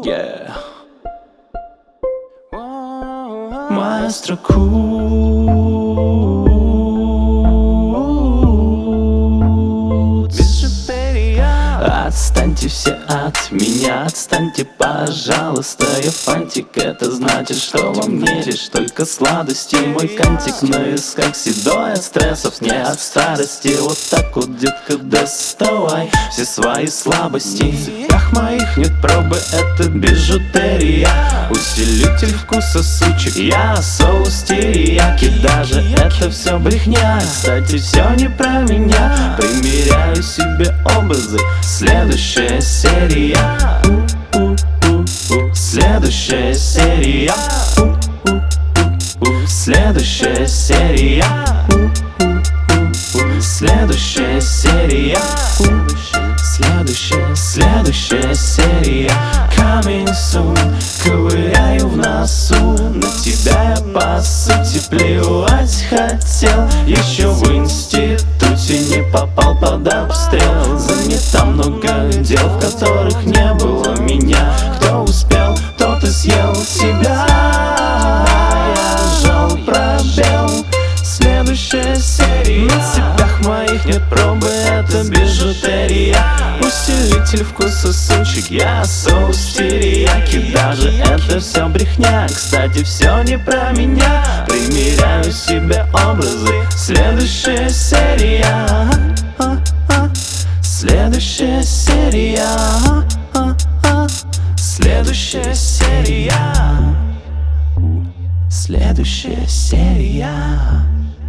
Yeah. Маэстро Кут. Отстаньте все от меня, отстаньте, пожалуйста. Я фантик, это значит, что во мне лишь только сладости. Мой кантик, но из как седой, от стрессов, не от старости. Вот так вот, детка, доставай все свои слабости. В цветах моих нет пробы, это бижутерия. Усилитель вкуса сучек, я соус терияки. Даже это все брехня, кстати, все не про меня. Примеряю себе образы, следующая серия. Следующая серия. Следующая серия. Следующая серия. Следующая серия. Coming soon. Ковыряю в носу, на тебя я по сути плевать хотел. Еще в институте не попал под обстрел. Занято много дел, в которых не было меня. Кто успел, тот и съел себя. Я жал пробел. Следующая серия. На цепях моих нет пробы, это бижутерия. Усилитель вкуса сучек, я соус терияки. Даже это все брехня, кстати, все не про меня. Примеряю себе образы, следующая серия. Следующая серия. Следующая серия. Следующая серия.